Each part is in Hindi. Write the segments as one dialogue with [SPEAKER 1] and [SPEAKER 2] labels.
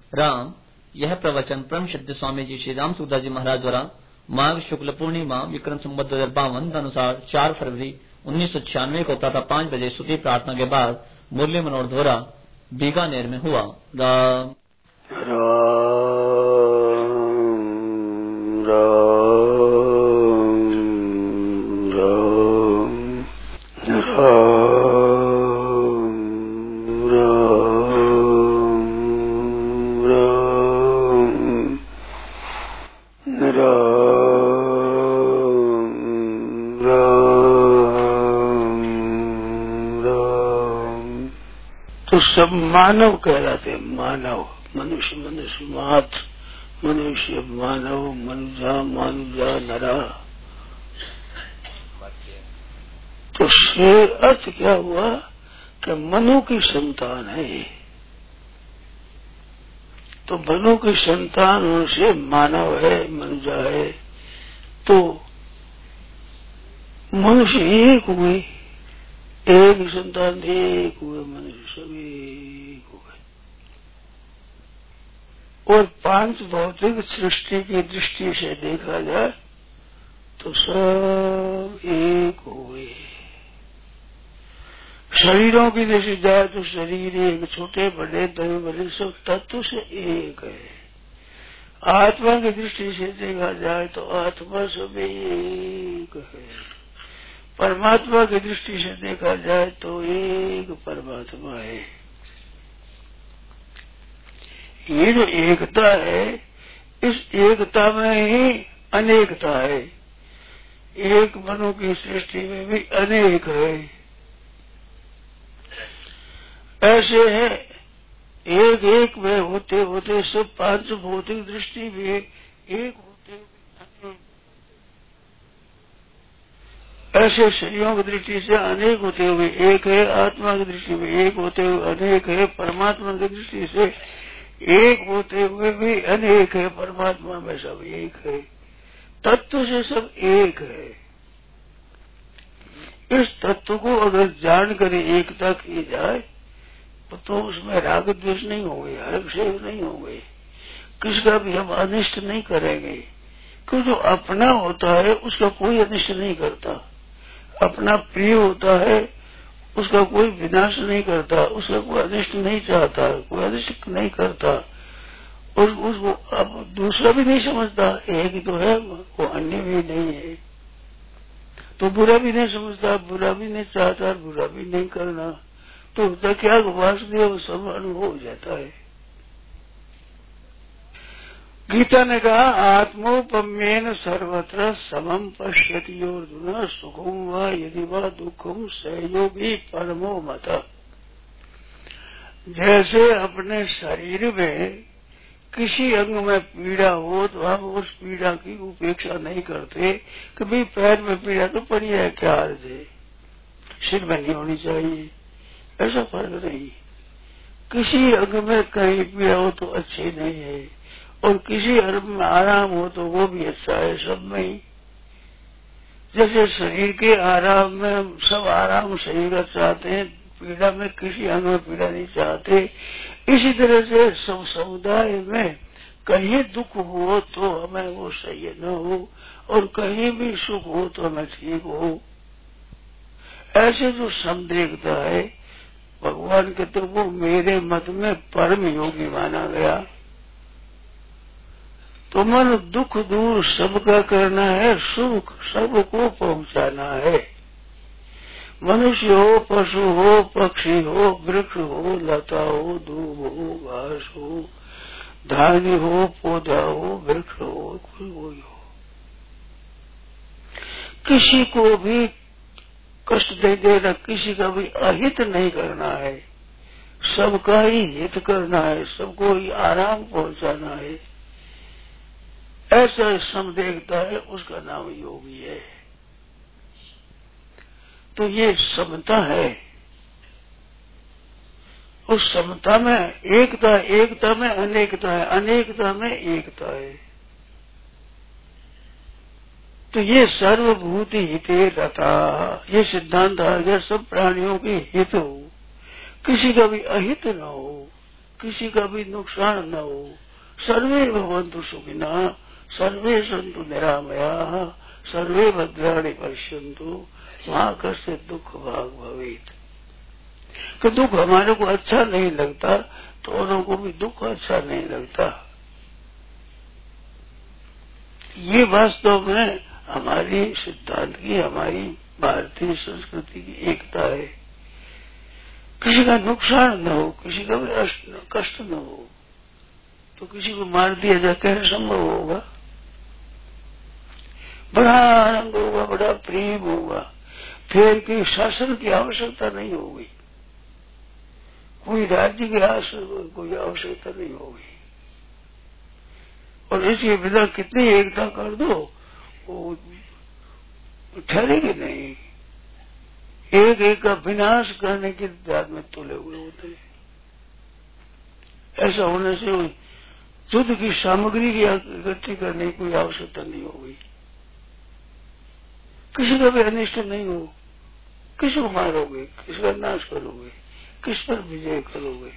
[SPEAKER 1] राम। यह प्रवचन परम सिद्ध स्वामी जी श्री राम सूरदास जी महाराज द्वारा माघ शुक्ल पूर्णिमा विक्रम संवत 2052 अनुसार 4 फरवरी 1996 को प्रातः 5 बजे स्तुति प्रार्थना के बाद मुरली मनोहर द्वारा बीकानेर में हुआ। राम
[SPEAKER 2] तो सब मानव कहलाते हैं। मानव, मनुष्य, मनुष्य मात्र, मनुष्य, मानव, मनुजा, मानुजा, नरा। तो शेर अर्थ क्या हुआ कि मनु की संतान है। तो मनु की संतान से मानव है, मनुजा है। तो मनुष्य एक हुए, एक ही संतान, एक हुए मनुष्य, सब एक हुए। और पांच भौतिक सृष्टि की दृष्टि से देखा जाए तो सब एक हुए। शरीरों की दृष्टि जाए तो शरीर एक, छोटे बड़े दबे बड़े सब तत्व से एक है। आत्मा की दृष्टि से देखा जाए तो आत्मा सब एक है। परमात्मा की दृष्टि से देखा जाए तो एक परमात्मा है। ये जो एकता है, इस एकता में ही अनेकता है। एक मनु की सृष्टि में भी अनेक है। ऐसे है, एक एक में होते होते सब पांच भौतिक दृष्टि में एक होते हुए ऐसे शरीरों की दृष्टि से अनेक होते हुए एक है। आत्मा की दृष्टि में एक होते हुए अनेक है। परमात्मा की दृष्टि से एक होते हुए भी अनेक है। परमात्मा में सब एक है। तत्व से सब एक है। इस तत्व को अगर जानकर एकता की जाए तो उसमें राग द्वेष नहीं होंगे, हर्षेष नहीं होंगे, किसका भी हम अनिष्ट नहीं करेंगे। क्योंकि जो अपना होता है उसका कोई अनिष्ट नहीं करता। अपना प्रिय होता है उसका कोई विनाश नहीं करता, उसका कोई अनिष्ट नहीं चाहता, कोई अनिष्ट नहीं करता। और उसको अब दूसरा भी नहीं समझता, एक ही तो है, वो अन्य भी नहीं है। तो बुरा भी नहीं समझता, बुरा भी नहीं चाहता, बुरा भी नहीं करना। तो क्या वासुदेव सब अनुभव हो जाता है। गीता ने कहा आत्मोपम्येन सर्वत्र समम पश्यति अर्जुन सुखम व यदि व दुखम सहयोगी परमो मत। जैसे अपने शरीर में किसी अंग में पीड़ा हो तो हम उस पीड़ा की उपेक्षा नहीं करते कि भाई पैर में पीड़ा तो पड़ी है, क्या अर्ज है, सिर में नहीं होनी चाहिए, ऐसा फर्क नहीं। किसी अंग में कहीं पीड़ा हो तो अच्छी नहीं है, और किसी अंग में आराम हो तो वो भी अच्छा है। सब में ही जैसे शरीर के आराम में सब आराम शरीर का चाहते हैं, पीड़ा में किसी अंग में पीड़ा नहीं चाहते। इसी तरह से सब समुदाय में कहीं दुख हो तो हमें वो सही न हो, और कहीं भी सुख हो तो हमें ठीक हो। ऐसे जो समदेखता है भगवान के, तो वो मेरे मत में परम योगी माना गया। तो मन दुख दूर सबका करना है, सुख सबको पहुंचाना है। मनुष्य हो, पशु हो, पक्षी हो, वृक्ष हो, लता हो, दूब हो, घास हो, धान्य हो, पौधा हो, वृक्ष हो, कोई हो, किसी को भी कष्ट दे देना, किसी का भी अहित नहीं करना है, सबका ही हित करना है, सबको ही आराम पहुंचाना है। ऐसा समदेखता है, उसका नाम योगी है। तो ये समता है। उस समता में एकता, एकता में अनेकता है, अनेकता में एकता है। तो ये सर्वभूति हिते रता, ये सिद्धांत आ गया सब प्राणियों के हित हो, किसी का भी अहित न हो, किसी का भी नुकसान न हो। सर्वे भवन्तु सुखिनः, सर्वे सन्तु निरामयाः, सर्वे भद्राणि पश्यन्तु मा कश्चित् दुःख भाग् भवेत्। कि दुख हमारे को अच्छा नहीं लगता तो औरों को भी दुख अच्छा नहीं लगता। ये वास्तव में हमारी सिद्धांत की, हमारी भारतीय संस्कृति की एकता है। किसी का नुकसान न हो, किसी का भी कष्ट न हो। तो किसी को मार दिया जाए कैसे संभव होगा? बड़ा आनंद होगा, बड़ा प्रेम होगा, फिर कि शासन की आवश्यकता नहीं होगी, कोई राज्य की कोई आवश्यकता नहीं होगी। और इसके बिना कितनी एकता कर दो वो ठहरेगी नहीं। एक एक का विनाश करने के दाद में तुले हुए होते हैं। ऐसा होने से युद्ध की सामग्री की इकट्ठी करने की कोई आवश्यकता नहीं होगी। किसी का भी अनिष्ट नहीं हो, किसी को मारोगे, किसी का नाश करोगे, किस पर विजय करोगे?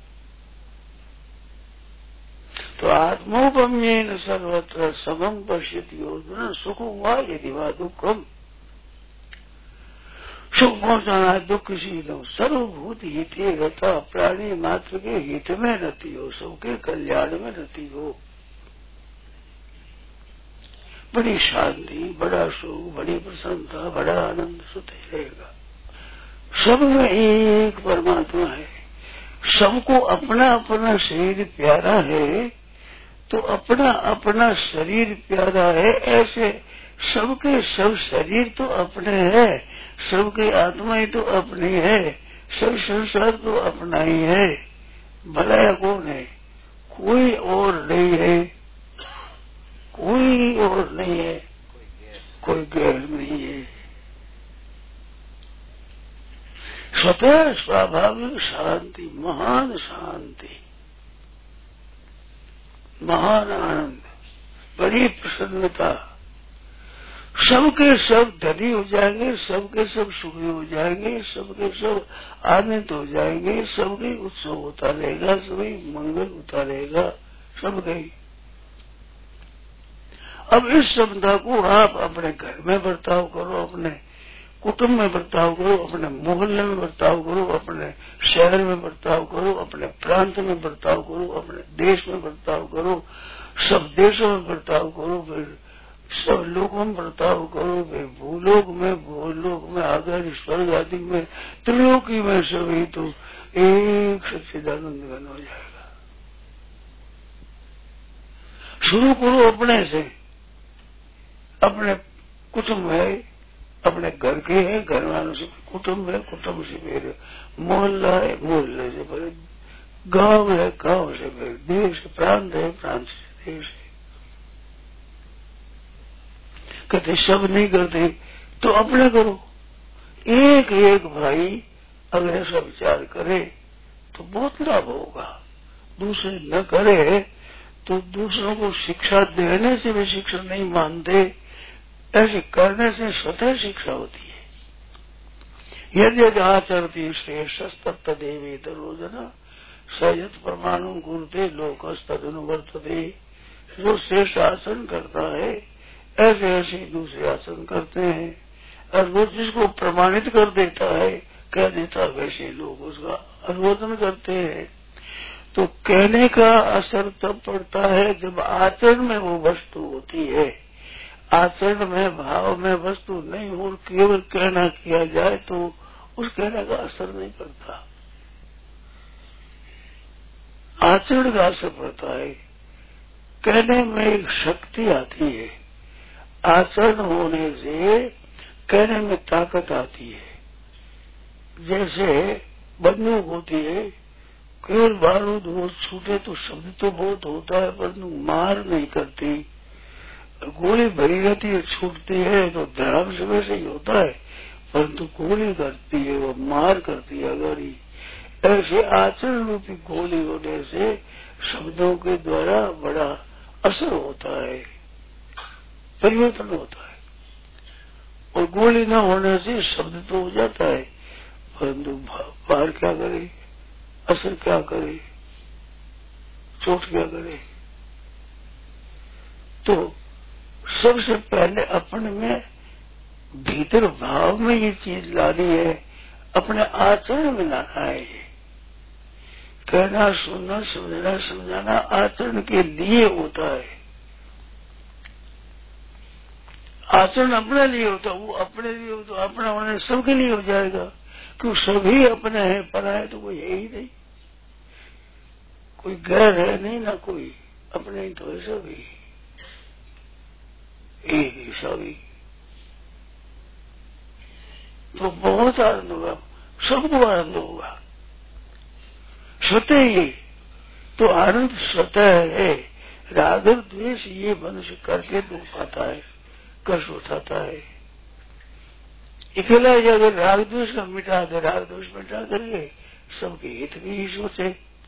[SPEAKER 2] तो आत्मोपम्येन सर्वत्र समम पश्यति अर्जुन, सुखम वा यदि वा दुखम। सुख पहुंचाना है, दुख किसी न। सर्वभूत हिते रता, प्राणी मात्र के हित में रति हो, सबके कल्याण में रति हो। बड़ी शांति, बड़ा सुख, बड़ी प्रसन्नता, बड़ा आनंद सुते रहेगा। सब में एक परमात्मा है। सबको अपना अपना शरीर प्यारा है, तो अपना अपना शरीर प्यारा है। ऐसे सबके सब शरीर तो अपने है, सबकी आत्मा ही तो अपनी है, सब संसार तो अपना ही है। भला कौन है? कोई और नहीं है, कोई और नहीं है, कोई गैर नहीं है। स्वतः स्वाभाविक शांति, महान शांति, महान आनंद, बड़ी प्रसन्नता। सबके सब धनी हो जाएंगे, सबके सब सुखी हो जाएंगे, सबके सब आनंद हो जाएंगे, सबके उत्सव होता रहेगा, सभी मंगल होता रहेगा, सबके। अब इस समता को आप अपने घर में बर्ताव करो, अपने कुटुंब में बर्ताव करो, अपने मोहल्ले में बर्ताव करो, अपने शहर में बर्ताव करो, अपने प्रांत में बर्ताव करो, अपने देश में बर्ताव करो, सब देशों में बर्ताव करो, फिर सब लोगों में बर्ताव करो, फिर भूलोक में, भूलोक में, आगर स्वर्ग आदि में, त्रिलोकी में, सभी तो एक सच्चिदानंद घन हो जाएगा। शुरू करो अपने से। अपने कुटुंब है, अपने घर के है, घर वालों से कुटुंब है, कुटुंब से फिर मोहल्ला है, मोहल्ले से फिर गांव है, गांव से फिर देश, प्रांत है, प्रांत से देश है। कहते सब नहीं करते तो अपने करो। एक एक भाई अगर ऐसा विचार करे तो बहुत लाभ होगा। दूसरे न करे तो दूसरों को शिक्षा देने से भी शिक्षा नहीं मानते, ऐसे करने से स्वतः शिक्षा होती है। यदि आचरती श्रेष्ठ तदेवी तरोजना सयत प्रमाणों गुरुते लोकस्तदनुवर्तते। जो श्रेष्ठ आचरण करता है ऐसे ऐसे दूसरे आचरण करते हैं, और वो जिसको प्रमाणित कर देता है, कह देता, वैसे लोग उसका अनुमोदन करते हैं। तो कहने का असर तब पड़ता है जब आचरण में वो वस्तु होती है। आचरण में, भाव में वस्तु नहीं हो, केवल कहना किया जाए तो उस कहने का असर नहीं पड़ता। आचरण का असर पड़ता है। कहने में एक शक्ति आती है, आचरण होने से कहने में ताकत आती है। जैसे बंदूक होती है, केवल बारूद हो छूटे तो शब्द तो बहुत होता है, परंतु मार नहीं करती। गोली भरी रहती है, छूटती है तो धड़ाम से वैसे ही होता है, परंतु गोली करती है, वो मार करती है अगाड़ी। ऐसे आचरण रूपी गोली होने से शब्दों के द्वारा बड़ा असर होता है, परिवर्तन होता है। और गोली न होने से शब्द तो हो जाता है, परंतु बाहर क्या करे, असर क्या करे, चोट क्या करे। तो सबसे पहले अपने में भीतर भाव में ये चीज लानी है, अपने आचरण में लाना है। कहना, सुनना, समझना, समझाना आचरण के लिए होता है। आचरण अपने लिए होता, वो अपने लिए हो तो अपना होने सबके लिए हो जाएगा। क्यों सभी अपने हैं, पराये तो कोई है ही नहीं, कोई गैर है नहीं, ना कोई अपने ही तो है, सभी एक ही सभी। तो बहुत आनंद होगा, सबको आनंद होगा। स्वतः ही तो आनंद स्वतः है। राग द्वेष ये मनुष्य करके दुख पाता है, कष्ट उठाता है। अकेला अगर राग द्वेष का मिटा दे, राग द्वेष मिटा करके सबके हित की ही सोचे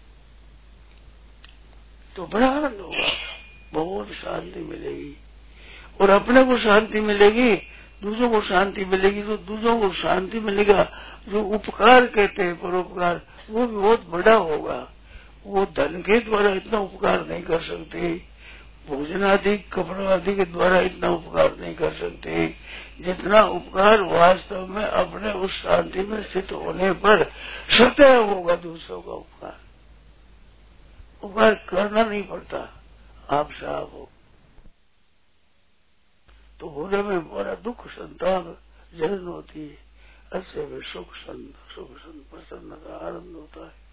[SPEAKER 2] तो बड़ा आनंद होगा, बहुत शांति मिलेगी। और अपने को शांति मिलेगी, दूसरों को शांति मिलेगी। तो दूसरों को शांति मिलेगा, जो उपकार कहते हैं परोपकार, वो भी बहुत बड़ा होगा। वो धन के द्वारा इतना उपकार नहीं कर सकते, भोजन आदि कपड़ों आदि के द्वारा इतना उपकार नहीं कर सकते, जितना उपकार वास्तव में अपने उस शांति में स्थित होने पर स्वतः होगा। दूसरों का उपकार उपकार करना नहीं पड़ता, आप साफ हो। तो होने में बड़ा दुख संताप जलन होती है, ऐसे में सुख संत प्रसन्नता आनंद होता है।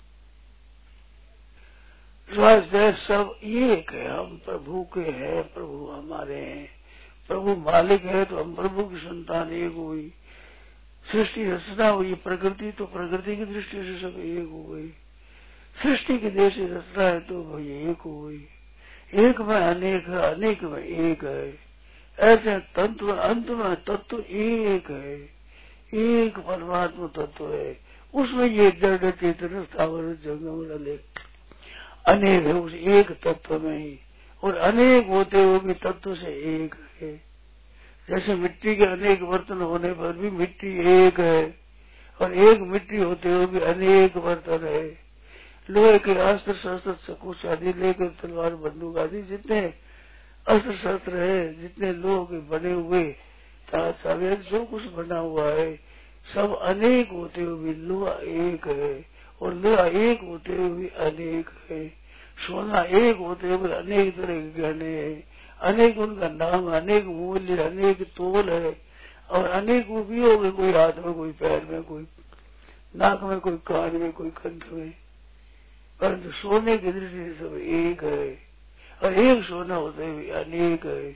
[SPEAKER 2] सब एक है, हम प्रभु के हैं, प्रभु हमारे हैं। प्रभु मालिक है तो हम प्रभु की संतान एक हुई। सृष्टि रचना हुई प्रकृति, तो प्रकृति की दृष्टि से सब एक हो गई। सृष्टि की देश रचना है तो वही एक हो गई। एक में अनेक है, अनेक में एक है। ऐसे तत्व अंत में तत्व एक है, एक परमात्मा तत्व है। उसमें ये जड़ चेतन स्थावर जंगम अनेक अनेक है, उस एक तत्व में ही। और अनेक होते हुए भी तत्व से एक है। जैसे मिट्टी के अनेक बर्तन होने पर भी मिट्टी एक है, और एक मिट्टी होते हुए भी अनेक बर्तन है। लोहे के अस्त्र शस्त्र चकुच आदि लेकर तलवार बंदूक आदि जितने अस्त्र शस्त्र है, जितने लोह के बने हुए चाबी जो कुछ बना हुआ है, सब अनेक होते हुए भी लोहा एक है। और लोहा एक होते हुए भी अनेक है। सोना एक होते हुए अनेक तरह के गहने हैं, अनेक उनका नाम, अनेक मूल्य, अनेक तोल है। और अनेक उपयोग है, कोई हाथ में, कोई पैर में, कोई नाक में, कोई कान में, कोई कंठ में। परंतु सोने की दृष्टि से सब एक है, और एक सोना होते हुए अनेक है।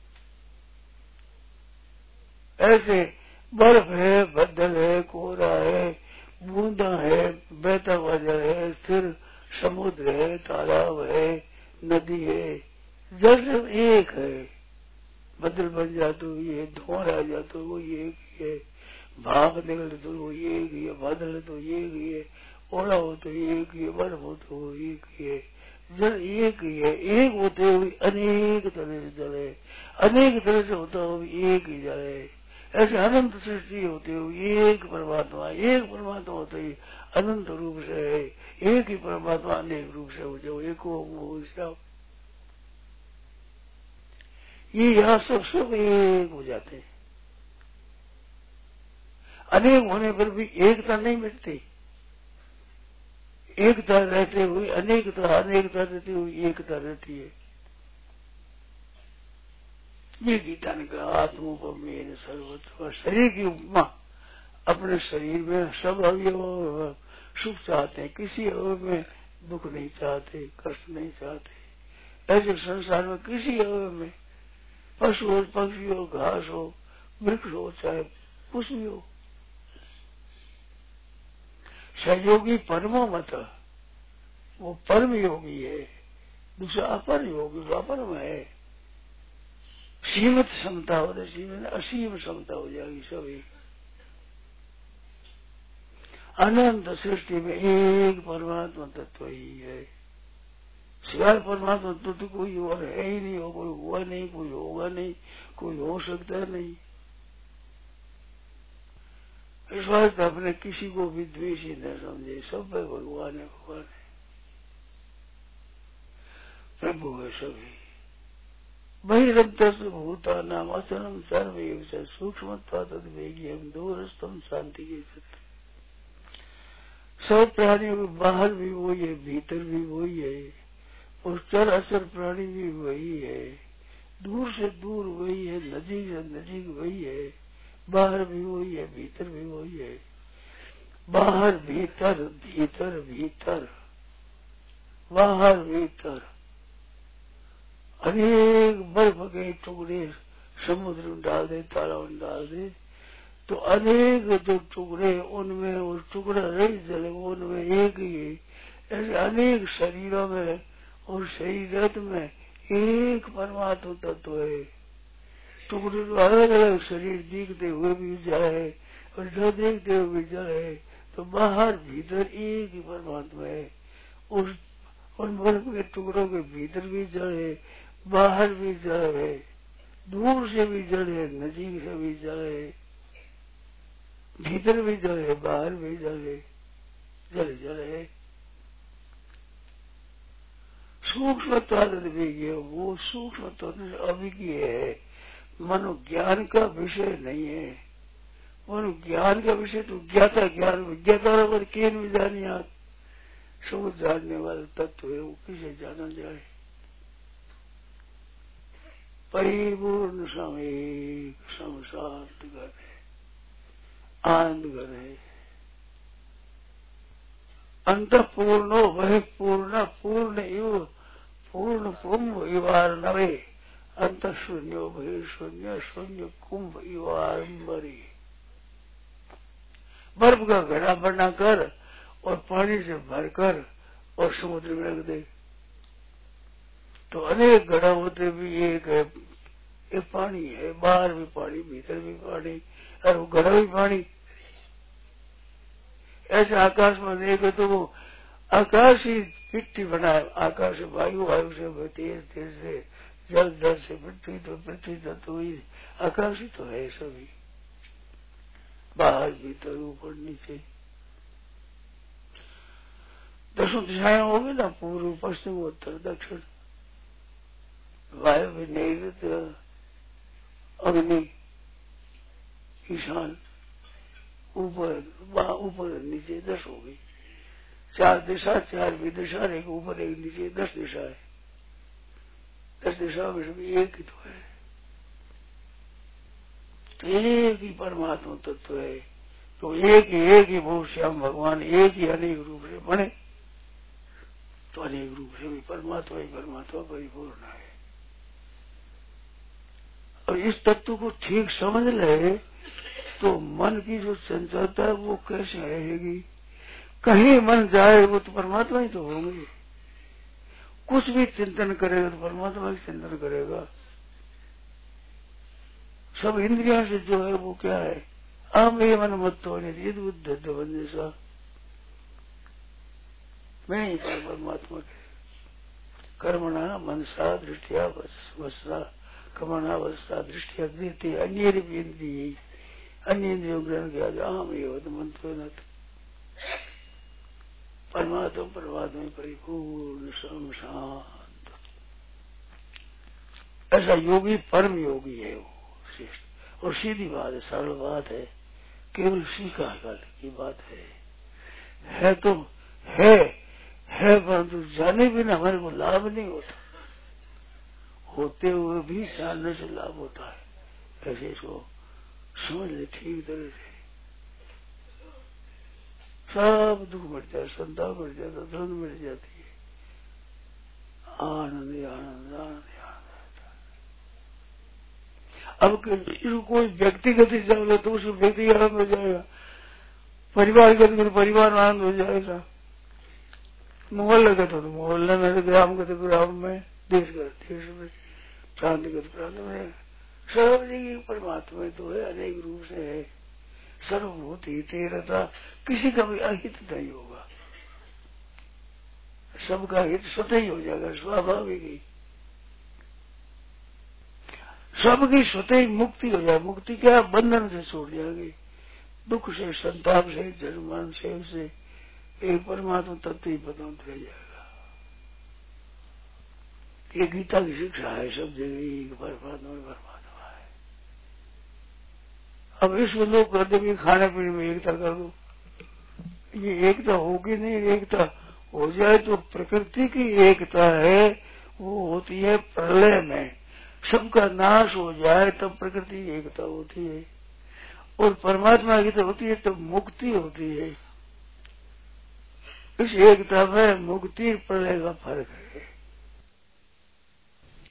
[SPEAKER 2] ऐसे बर्फ है, बदल है, कोहरा है, बूंदा है, बहता हुआ जल है, स्थिर समुद्र है, तालाब है, नदी है, जल सब एक है। बदल बन जाते हुए ये, धुआं आ जाते वो एक ही है, भाप निकले तो वो एक ही है, बादल तो एक ही है, ओला हो तो एक ही है, बर्फ हो तो वो एक ही है। जल एक ही है, एक होते हुए अनेक तरह से जल है, अनेक तरह से होता हुआ एक ही जल है। ऐसे अनंत सृष्टि होते हुए एक परमात्मा होते ही अनंत रूप से है। एक ही परमात्मा अनेक रूप से हो जाओ, एक हो ये यहाँ सब एक हो जाते हैं। अनेक होने पर भी एकता नहीं मिटती। एकता रहते हुए अनेकता रहते हुए एकता रहती है। ये गीता ने कहा, आत्मोपमेन सर्वत्र। शरीर की उपमा, अपने शरीर में सब अवयव सुख चाहते हैं, किसी अवयव में दुख नहीं चाहते, कष्ट नहीं चाहते। ऐसे संसार में किसी अवयव में पशु हो, पक्षी हो, घास हो, वृक्ष हो, चाहे कुछ भी हो, सहयोगी परमो मत, वो परम योगी है। दूसरा अपर योगी, वो अपरम है। सीमित क्षमता हो तो सीमित, असीम क्षमता हो जाएगी सभी। अनंत सृष्टि में एक परमात्मा तत्व ही है। सिवाय परमात्मा तत्व कोई और है ही नहीं, हो कोई हुआ नहीं, कोई होगा नहीं, कोई हो सकता नहीं। इस बात अपने किसी को भी द्वेष ही न समझे, सब पे भगवान है, भगवान है। प्रभु है सभी। बहिरंतस भूता नाम अचरम सर्वयोग से सूक्ष्म तद्वेगियम दूरस्थम शांति के सत्य। सब प्राणियों के बाहर भी वही है, भीतर भी वही है, और चर असर प्राणी भी वही है, दूर से दूर वही है, नजीक से नजीक वही है, बाहर भी वही है, भीतर भी वही है। बाहर भीतर भीतर भीतर बाहर भीतर अनेक बर्फ के टुकड़े समुद्र में डाल दे, तालाब में डाल दे, तो अनेक जो टुकड़े उनमें वो टुकड़ा रही जले उनमें एक ही है। ऐसे अनेक शरीरों में और शरीरत में एक परमात्मा तत्व है। टुकड़े तो अलग अलग शरीर दिखते हुए भी जाए और जो देखते हुए भी जाए, तो बाहर भीतर एक ही परमात्मा है। उन बर्फ के टुकड़ों के भीतर भी जड़ है, बाहर भी जड़ है, दूर से भी जड़ है, नजीक से भी जड़ है, भीतर भी जड़ है, बाहर भी जड़ है, जड़ है। सूक्ष्म तत्व भी वो सूक्ष्म तत्व अभिज्ञ है, मनोज्ञान का विषय नहीं है। मनोज्ञान का विषय तो ज्ञाता ज्ञान, विज्ञाता पर केन भी जानी आप सब जानने वाला तत्व है, वो किसे जाना जाए। परिपूर्ण सामयिक संसार घर है, आनंद घर है। अंत पूर्णो वह पूर्ण पूर्ण इव पूर्ण कुंभ इवार नवे, अंत शून्यो वह शून्य शून्य कुंभ इवारंबरी। बर्फ का घड़ा बनाकर और पानी से भरकर और समुद्र में रख दे, तो अनेक घड़ा होते भी एक है, एक पानी है, बाहर भी पानी भीतर भी पानी, और वो घड़ा भी पानी। ऐसे आकाश में देखे तो वो आकाश ही मिट्टी बनाए, आकाश से वायु, वायु से तेज, तेज से जल, जल से पृथ्वी, तो पृथ्वी तो ही आकाश ही तो है सभी, बाहर भीतर ऊपर नीचे। दसों दिशाएं होगी ना, पूर्व पश्चिम उत्तर दक्षिण, वायु भी नैऋत्य अग्नि ईशान, ऊपर ऊपर नीचे 10 हो गई। 4 दिशा, 4 विदिशा, एक ऊपर एक नीचे, 10 दिशा है। 10 दिशा में सभी एक ही तो है, तो एक ही परमात्मा तत्व है। तो एक ही बहुत श्याम भगवान एक ही अनेक रूप से बने, तो अनेक रूप से भी परमात्मा ही परमात्मा परिपूर्ण है। और इस तत्व को ठीक समझ ले तो मन की जो चंचलता है वो कैसे रहेगी। कहीं मन जाए वो तो परमात्मा ही तो होंगे, कुछ भी चिंतन करेगा तो परमात्मा ही चिंतन करेगा। सब इंद्रिया से जो है वो क्या है, ये मन मत तो बुद्ध जैसा मैं ही परमात्मा के कर्मणा मनसा दृष्टिया वस्सा कमना वस्सा दृष्टिया दृष्टि अन्य इंद्रिय अन्य इंद्रियों ग्रहण किया जाम ये मंत्र न परमात्मा परमात्मा परिपूर्ण सम शांत। ऐसा योगी परम योगी है वो श्रेष्ठ, और सीधी बात है, सरल बात है, केवल सीखा की बात है तो है परंतु जाने बिना हमारे को लाभ नहीं होता, होते हुए भी जानने से लाभ होता है। ऐसे इसको समझ ले ठीक तरह से, सब दुख मिट जाए, संताप मिट जाता, धुंध मिट जाती है, आनंद आनंद आनंद आनंद। अब कोई व्यक्तिगत ही जाएगा तो उस व्यक्ति आनंद हो जाएगा, परिवारगत में परिवार आनंद हो जाएगा, मोहल्लागत हो तो मोहल्ला में, ग्रामगत ग्राम में, देशगत देश में, प्रांतगत प्रांत में, सब जगह परमात्मा तो है, अनेक रूप से है। सर्वभूति तेरता, किसी का भी अहित नहीं होगा, सबका हित स्वतः ही हो जाएगा, स्वाभाविक ही। सबकी स्वतः ही मुक्ति हो जाए। मुक्ति क्या, बंधन से छूट जाएगी, दुख से, संताप से, जन्मान से एक परमात्मा तत्व ही पदांत रह जाएगा। ये गीता की शिक्षा है। सब जगह एक बर्बाद हुआ है। अब इसमें लोग कहते कि खाने पीने में एकता कर दो, ये एकता होगी नहीं। एकता हो जाए तो प्रकृति की एकता है, वो होती है प्रलय में। सबका नाश हो जाए तब प्रकृति की एकता होती है, और परमात्मा की तो होती है तब मुक्ति होती है। इस एकता में मुक्ति प्रलय का फर्क है।